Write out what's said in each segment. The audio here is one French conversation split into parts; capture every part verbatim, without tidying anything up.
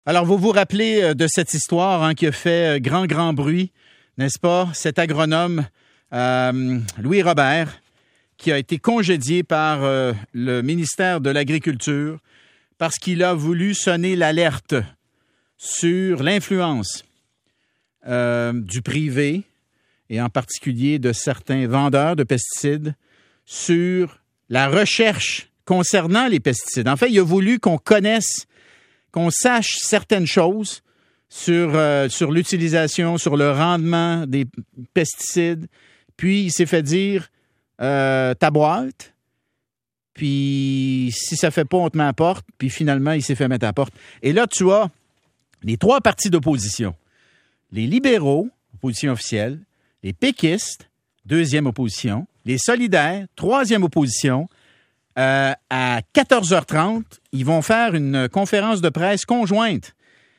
Alors, vous vous rappelez de cette histoire hein, qui a fait grand, grand bruit, n'est-ce pas? Cet agronome, euh, Louis Robert, qui a été congédié par euh, le ministère de l'Agriculture parce qu'il a voulu sonner l'alerte sur l'influence euh, du privé et en particulier de certains vendeurs de pesticides sur la recherche concernant les pesticides. En fait, il a voulu qu'on connaisse, qu'on sache certaines choses sur, euh, sur l'utilisation, sur le rendement des pesticides. Puis, il s'est fait dire euh, ta boîte. Puis, si ça ne fait pas, on te met à la porte. Puis, finalement, il s'est fait mettre à la porte. Et là, tu as les trois partis d'opposition. Les libéraux, opposition officielle. Les péquistes, deuxième opposition. Les solidaires, troisième opposition. Euh, à quatorze heures trente, ils vont faire une conférence de presse conjointe.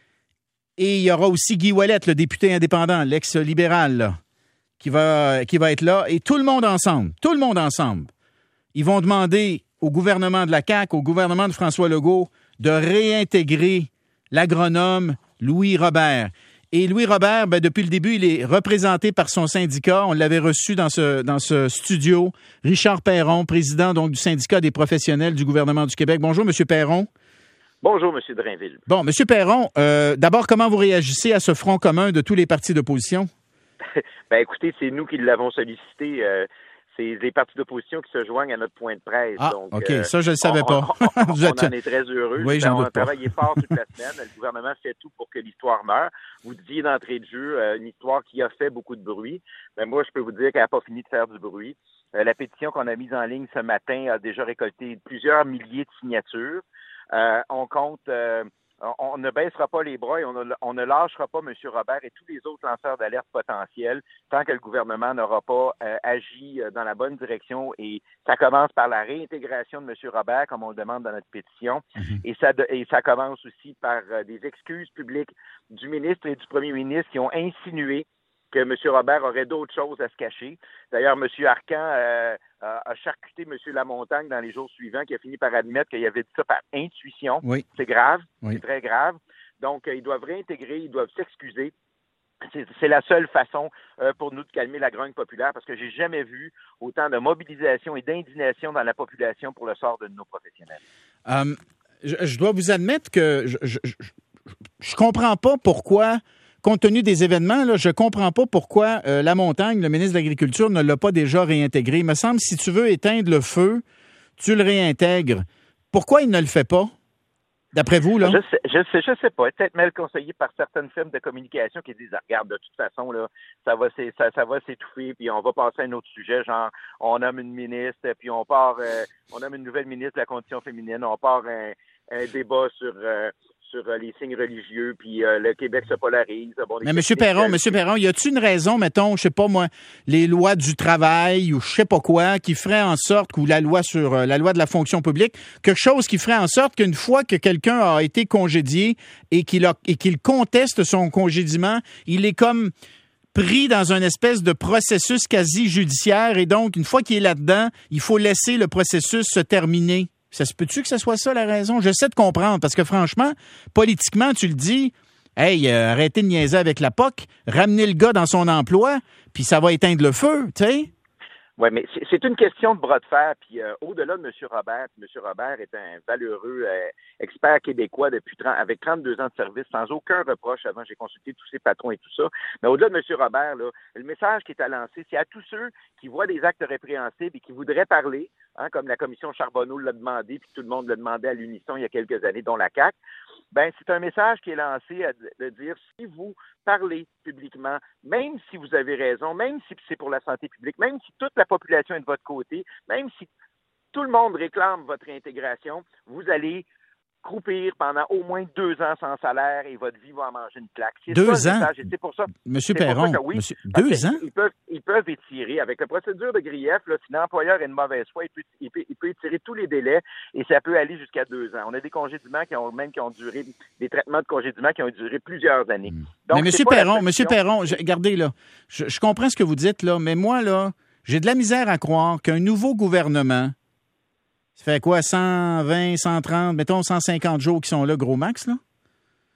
Et il y aura aussi Guy Ouellet, le député indépendant, l'ex-libéral, là, qui va, qui va être là. Et tout le monde ensemble, tout le monde ensemble, ils vont demander au gouvernement de la C A Q, au gouvernement de François Legault, de réintégrer l'agronome Louis Robert. Et Louis Robert, ben, depuis le début, il est représenté par son syndicat. On l'avait reçu dans ce, dans ce studio. Richard Perron, président donc, du syndicat des professionnels du gouvernement du Québec. Bonjour, M. Perron. Bonjour, M. Drainville. Bon, M. Perron, euh, d'abord, comment vous réagissez à ce front commun de tous les partis d'opposition? Ben, écoutez, c'est nous qui l'avons sollicité. Euh, c'est les partis d'opposition qui se joignent à notre point de presse. Ah, donc, OK. Euh, ça, je ne le savais on, pas. On, on, vous on êtes... en est très heureux. Oui, j'en on doute a pas. travaillé fort toute la semaine. Le gouvernement fait tout pour que l'histoire meure. Vous disiez d'entrée de jeu euh, une histoire qui a fait beaucoup de bruit. Ben, moi, je peux vous dire qu'elle n'a pas fini de faire du bruit. Euh, la pétition qu'on a mise en ligne ce matin a déjà récolté plusieurs milliers de signatures. Euh, on compte... Euh, On ne baissera pas les bras et on ne, on ne lâchera pas M. Robert et tous les autres lanceurs d'alerte potentiels tant que le gouvernement n'aura pas euh, agi dans la bonne direction. Et ça commence par la réintégration de M. Robert, comme on le demande dans notre pétition. Mm-hmm. Et, ça, et ça commence aussi par euh, des excuses publiques du ministre et du premier ministre qui ont insinué que M. Robert aurait d'autres choses à se cacher. D'ailleurs, M. Arcan euh, a charcuté M. Lamontagne dans les jours suivants, qui a fini par admettre qu'il avait dit ça par intuition. Oui. C'est grave, oui. C'est très grave. Donc, euh, ils doivent réintégrer, ils doivent s'excuser. C'est, c'est la seule façon euh, pour nous de calmer la grogne populaire, parce que j'ai jamais vu autant de mobilisation et d'indignation dans la population pour le sort de nos professionnels. Um, je, je dois vous admettre que je, je, je, je comprends pas pourquoi... Compte tenu des événements, là, je ne comprends pas pourquoi euh, Lamontagne, le ministre de l'Agriculture, ne l'a pas déjà réintégré. Il me semble que si tu veux éteindre le feu, tu le réintègres. Pourquoi il ne le fait pas, d'après vous? Là? Je sais, je sais, je sais pas. Peut-être mal conseillé par certaines firmes de communication qui disent, regarde, de toute façon, là, ça va, ça, ça va s'étouffer, puis on va passer à un autre sujet, genre, on nomme une ministre, puis on part, euh, on nomme une nouvelle ministre de la condition féminine, on part un, un débat sur... Euh, sur euh, les signes religieux, puis euh, le Québec se polarise. Bon, mais M. Perron, M. Perron, y a-t-il une raison, mettons, je sais pas moi, les lois du travail ou je sais pas quoi, qui ferait en sorte, ou la loi sur euh, la loi de la fonction publique, quelque chose qui ferait en sorte qu'une fois que quelqu'un a été congédié et qu'il a, et qu'il conteste son congédiement, il est comme pris dans un espèce de processus quasi judiciaire et donc, une fois qu'il est là-dedans, il faut laisser le processus se terminer. Ça se peut-tu que ce soit ça la raison? J'essaie de comprendre parce que franchement, politiquement, tu le dis, hey, euh, arrêtez de niaiser avec la P O C, ramenez le gars dans son emploi, puis ça va éteindre le feu, tu sais? Oui, mais c'est, c'est une question de bras de fer. Puis euh, au-delà de M. Robert, M. Robert est un valeureux euh, expert québécois depuis trente, avec trente-deux ans de service, sans aucun reproche. Avant, j'ai consulté tous ses patrons et tout ça. Mais au-delà de M. Robert, là, le message qui est à lancer, c'est à tous ceux qui voient des actes répréhensibles et qui voudraient parler, hein, comme la commission Charbonneau l'a demandé, puis tout le monde l'a demandé à l'unisson il y a quelques années, dont la C A Q. Ben, c'est un message qui est lancé à, de dire, si vous parlez publiquement, même si vous avez raison, même si c'est pour la santé publique, même si toute la population est de votre côté, même si tout le monde réclame votre réintégration, vous allez croupir pendant au moins deux ans sans salaire et votre vie va en manger une claque. C'est deux ça, ans? le message. Et c'est pour ça, Monsieur c'est Perron, pour ça que, oui, monsieur, deux ans? Ils peuvent, ils peuvent étirer. Avec la procédure de grief, là, si l'employeur est de mauvaise foi, il peut, il, peut, il peut étirer tous les délais et ça peut aller jusqu'à deux ans. On a des congédiements qui ont même qui ont duré, des traitements de congédiement qui ont duré plusieurs années. Mmh. Donc, mais monsieur Perron, monsieur Perron, je, regardez là, je, je comprends ce que vous dites là, mais moi là, j'ai de la misère à croire qu'un nouveau gouvernement, ça fait quoi, cent vingt, cent trente, mettons cent cinquante jours qui sont là, gros max, là?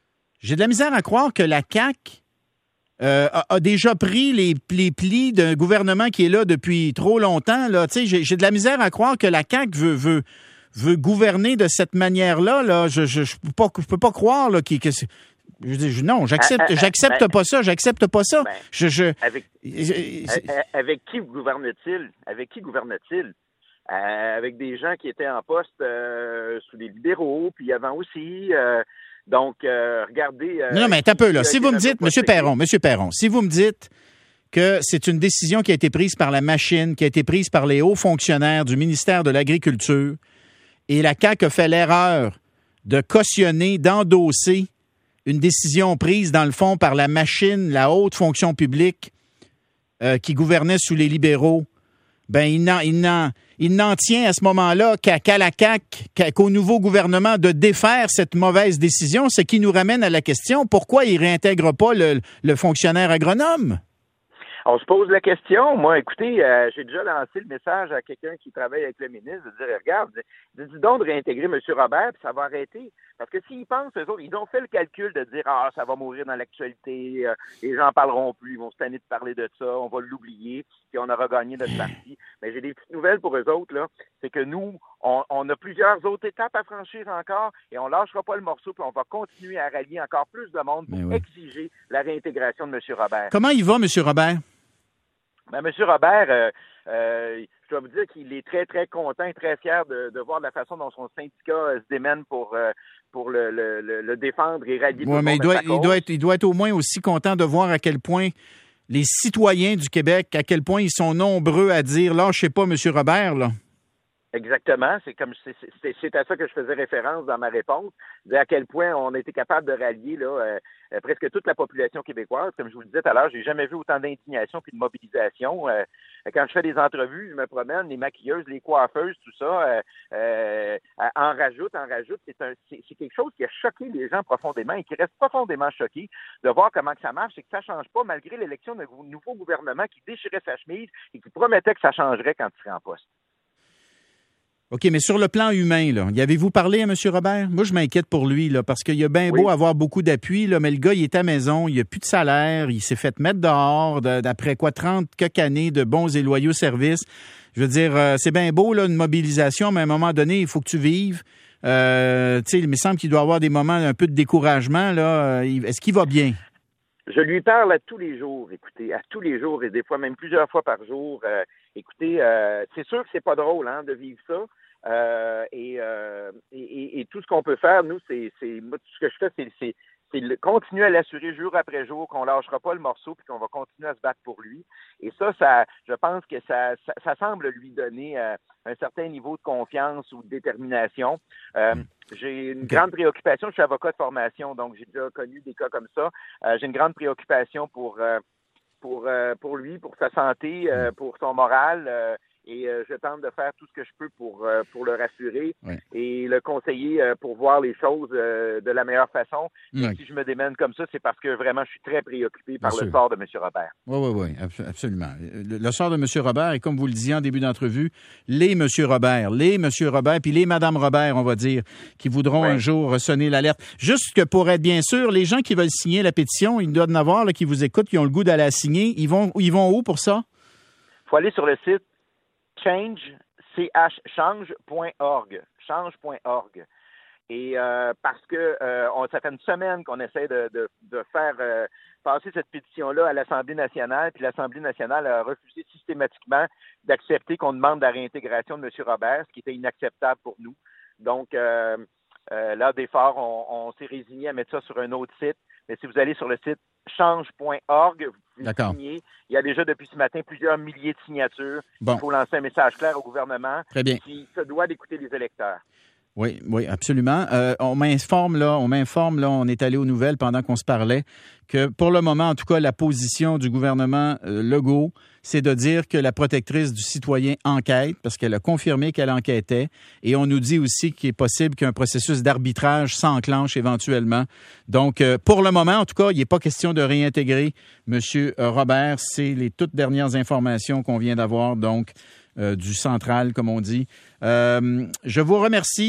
j'ai de la misère à croire que la C A Q euh, a, a déjà pris les, les plis d'un gouvernement qui est là depuis trop longtemps. Là. Tu sais, j'ai, j'ai de la misère à croire que la C A Q veut, veut, veut gouverner de cette manière-là. Là. Je je, je peux pas, je peux pas croire là, qu'il, que c'est... Je dis, non, j'accepte, ah, ah, j'accepte ben, pas ça, j'accepte pas ça. Ben, je, je, avec, avec qui gouverne-t-il? Avec qui gouverne-t-il? Euh, avec des gens qui étaient en poste euh, sous les libéraux, puis avant aussi. Euh, donc, euh, regardez... Euh, non, mais un peu, là. Si vous me dites, M. Perron, M. Perron, si vous me dites que c'est une décision qui a été prise par la machine, qui a été prise par les hauts fonctionnaires du ministère de l'Agriculture, et la C A Q a fait l'erreur de cautionner, d'endosser une décision prise, dans le fond, par la machine, la haute fonction publique euh, qui gouvernait sous les libéraux, ben il n'en, il n'en, il n'en tient à ce moment-là qu'à, qu'à la C A Q, qu'à, qu'au nouveau gouvernement de défaire cette mauvaise décision, ce qui nous ramène à la question, pourquoi il ne réintègre pas le, le fonctionnaire agronome? On se pose la question. Moi, écoutez, euh, j'ai déjà lancé le message à quelqu'un qui travaille avec le ministre de dire, regarde, dis donc de réintégrer M. Robert, puis ça va arrêter. Parce que s'ils pensent, eux autres, ils ont fait le calcul de dire, ah, ça va mourir dans l'actualité, euh, les gens n'en parleront plus, ils vont se tanner de parler de ça, on va l'oublier, puis on aura gagné notre partie. Mais j'ai des petites nouvelles pour eux autres, là. C'est que nous, on, on a plusieurs autres étapes à franchir encore, et on lâchera pas le morceau, puis on va continuer à rallier encore plus de monde pour oui. exiger la réintégration de M. Robert. Comment il va, M. Robert? Ben, M. Robert, euh, euh, je dois vous dire qu'il est très, très content et très fier de, de voir la façon dont son syndicat euh, se démène pour, euh, pour le, le, le défendre et rallier. Oui, mais il doit, il, doit être, il doit être au moins aussi content de voir à quel point les citoyens du Québec, à quel point ils sont nombreux à dire « lâchez pas M. Robert ». Là. Exactement. C'est comme c'est, c'est, c'est à ça que je faisais référence dans ma réponse. À quel point on a été capable de rallier là, euh, presque toute la population québécoise. Comme je vous le disais tout à l'heure, j'ai jamais vu autant d'indignation puis de mobilisation. Euh, quand je fais des entrevues, je me promène, les maquilleuses, les coiffeuses, tout ça, euh, euh, en rajoute, en rajoute. C'est, un, c'est, c'est quelque chose qui a choqué les gens profondément et qui reste profondément choqué de voir comment que ça marche et que ça change pas malgré l'élection d'un nouveau gouvernement qui déchirait sa chemise et qui promettait que ça changerait quand il serait en poste. OK, mais sur le plan humain, là, y avez-vous parlé à M. Robert? Moi, je m'inquiète pour lui, là, parce qu'il a bien beau oui. avoir beaucoup d'appui, là, mais le gars, il est à la maison, il n'a plus de salaire, il s'est fait mettre dehors de, d'après quoi, trente quelques années de bons et loyaux services. Je veux dire, euh, c'est bien beau, là, une mobilisation, mais à un moment donné, il faut que tu vives. Euh, tu sais, il me semble qu'il doit avoir des moments un peu de découragement, là. Est-ce qu'il va bien? Je lui parle à tous les jours, écoutez, à tous les jours et des fois même plusieurs fois par jour. Euh, écoutez, euh, c'est sûr que c'est pas drôle hein, de vivre ça. Euh, et, euh, et, et, et tout ce qu'on peut faire, nous, c'est, c'est moi, tout ce que je fais, c'est, c'est, c'est le, continuer à l'assurer jour après jour qu'on lâchera pas le morceau puis qu'on va continuer à se battre pour lui. Et ça, ça, je pense que ça, ça, ça semble lui donner euh, un certain niveau de confiance ou de détermination. Euh, j'ai une grande préoccupation. Je suis avocat de formation, donc j'ai déjà connu des cas comme ça. Euh, j'ai une grande préoccupation pour euh, pour euh, pour lui, pour sa santé, euh, pour son moral. Euh, Et euh, je tente de faire tout ce que je peux pour euh, pour le rassurer oui. et le conseiller euh, pour voir les choses euh, de la meilleure façon. Oui. Si je me démène comme ça, c'est parce que vraiment, je suis très préoccupé par Bien le sûr. sort de M. Robert. Oui, oui, oui, absolument. Le, le sort de M. Robert, et comme vous le disiez en début d'entrevue, les M. Robert, les M. Robert, puis les Mme Robert, on va dire, qui voudront oui. un jour sonner l'alerte. Juste que pour être bien sûr, les gens qui veulent signer la pétition, il doit y en avoir là, qui vous écoutent, qui ont le goût d'aller la signer. Ils vont, ils vont où pour ça? Il faut aller sur le site change, c h change point org, change point org. Et euh, parce que euh, on, ça fait une semaine qu'on essaie de, de, de faire euh, passer cette pétition-là à l'Assemblée nationale, puis l'Assemblée nationale a refusé systématiquement d'accepter qu'on demande la réintégration de M. Robert, ce qui était inacceptable pour nous. Donc, euh, euh, là, d'effort, on, on s'est résigné à mettre ça sur un autre site. Mais si vous allez sur le site change point org, vous pouvez signer. Il y a déjà depuis ce matin plusieurs milliers de signatures. Bon. Il faut lancer un message clair au gouvernement Très bien. qui se doit d'écouter les électeurs. Oui, oui, absolument. Euh, on m'informe là, on m'informe là, on est allé aux nouvelles pendant qu'on se parlait, que pour le moment, en tout cas, la position du gouvernement euh, Legault, c'est de dire que la protectrice du citoyen enquête, parce qu'elle a confirmé qu'elle enquêtait, et on nous dit aussi qu'il est possible qu'un processus d'arbitrage s'enclenche éventuellement. Donc, euh, pour le moment, en tout cas, il n'est pas question de réintégrer M. Robert. C'est les toutes dernières informations qu'on vient d'avoir, donc, euh, du central, comme on dit. Euh, je vous remercie.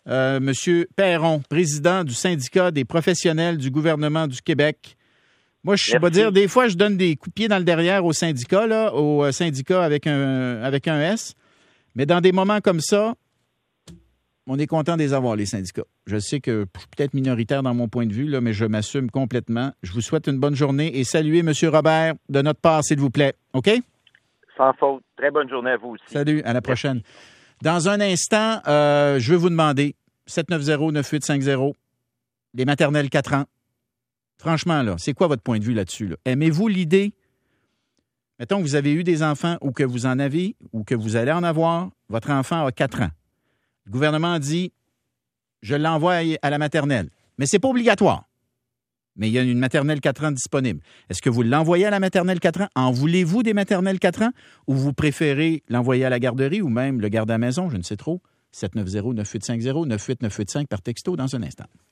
euh, M. Perron, président du syndicat des professionnels du gouvernement du Québec. Moi, je vais dire, des fois, je donne des coups de pied dans le derrière au syndicat, là, au syndicat avec un, avec un S. Mais dans des moments comme ça, on est content de les avoir, les syndicats. Je sais que je suis peut-être minoritaire dans mon point de vue, là, mais je m'assume complètement. Je vous souhaite une bonne journée et saluez M. Robert de notre part, s'il vous plaît. OK? Sans faute. Très bonne journée à vous aussi. Salut, à la prochaine. Dans un instant, euh, je vais vous demander, sept neuf zéro neuf huit cinq zéro, les maternelles quatre ans. Franchement, là, c'est quoi votre point de vue là-dessus? Là? Aimez-vous l'idée? Mettons que vous avez eu des enfants ou que vous en avez ou que vous allez en avoir. Votre enfant a quatre ans. Le gouvernement dit, je l'envoie à la maternelle. Mais ce n'est pas obligatoire. Mais il y a une maternelle quatre ans disponible. Est-ce que vous l'envoyez à la maternelle quatre ans? En voulez-vous des maternelles quatre ans? Ou vous préférez l'envoyer à la garderie ou même le garder à la maison? Je ne sais trop. sept neuf zéro neuf huit cinq zéro neuf huit neuf huit cinq par texto dans un instant.